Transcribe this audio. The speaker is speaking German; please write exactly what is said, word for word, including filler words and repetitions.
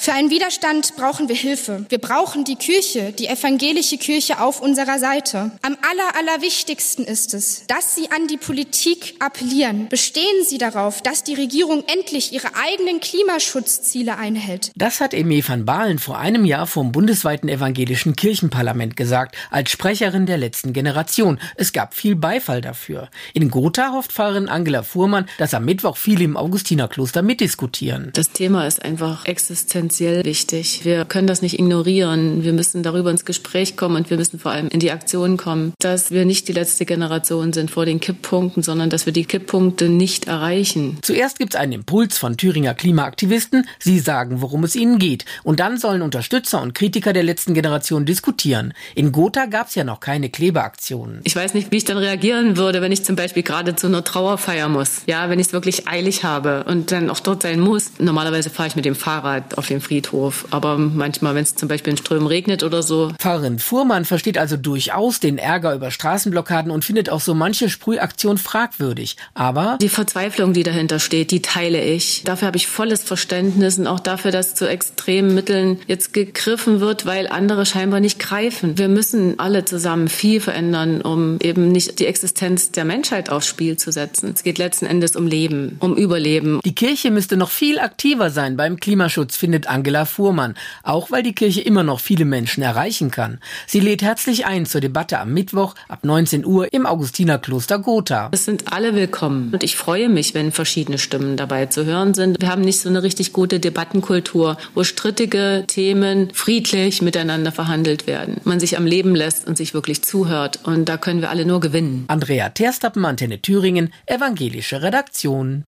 Für einen Widerstand brauchen wir Hilfe. Wir brauchen die Kirche, die evangelische Kirche auf unserer Seite. Am aller, allerwichtigsten ist es, dass Sie an die Politik appellieren. Bestehen Sie darauf, dass die Regierung endlich ihre eigenen Klimaschutzziele einhält. Das hat Aimee van Baalen vor einem Jahr vom bundesweiten evangelischen Kirchenparlament gesagt, als Sprecherin der letzten Generation. Es gab viel Beifall dafür. In Gotha hofft Pfarrerin Angela Fuhrmann, dass am Mittwoch viele im Augustinerkloster mitdiskutieren. Das Thema ist einfach existenziell wichtig. Wir können das nicht ignorieren. Wir müssen darüber ins Gespräch kommen und wir müssen vor allem in die Aktion kommen, dass wir nicht die letzte Generation sind vor den Kipppunkten, sondern dass wir die Kipppunkte nicht erreichen. Zuerst gibt es einen Impuls von Thüringer Klimaaktivisten. Sie sagen, worum es ihnen geht. Und dann sollen Unterstützer und Kritiker der letzten Generation diskutieren. In Gotha gab es ja noch keine Klebeaktionen. Ich weiß nicht, wie ich dann reagieren würde, wenn ich zum Beispiel gerade zu einer Trauerfeier muss. Ja, wenn ich es wirklich eilig habe und dann auch dort sein muss. Normalerweise fahre ich mit dem Fahrrad auf den Friedhof. Aber manchmal, wenn es zum Beispiel in Strömen regnet oder so. Pfarrerin Fuhrmann versteht also durchaus den Ärger über Straßenblockaden und findet auch so manche Sprühaktion fragwürdig. Aber die Verzweiflung, die dahinter steht, die teile ich. Dafür habe ich volles Verständnis und auch dafür, dass zu extremen Mitteln jetzt gegriffen wird, weil andere scheinbar nicht greifen. Wir müssen alle zusammen viel verändern, um eben nicht die Existenz der Menschheit aufs Spiel zu setzen. Es geht letzten Endes um Leben, um Überleben. Die Kirche müsste noch viel aktiver sein beim Klimaschutz, findet Angela Fuhrmann. Auch weil die Kirche immer noch viele Menschen erreichen kann. Sie lädt herzlich ein zur Debatte am Mittwoch ab neunzehn Uhr im Augustinerkloster Gotha. Es sind alle willkommen und ich freue mich, wenn verschiedene Stimmen dabei zu hören sind. Wir haben nicht so eine richtig gute Debattenkultur, wo strittige Themen friedlich miteinander verhandelt werden. Man sich am Leben lässt und sich wirklich zuhört und da können wir alle nur gewinnen. Andrea Terstappen, Antenne Thüringen, evangelische Redaktion.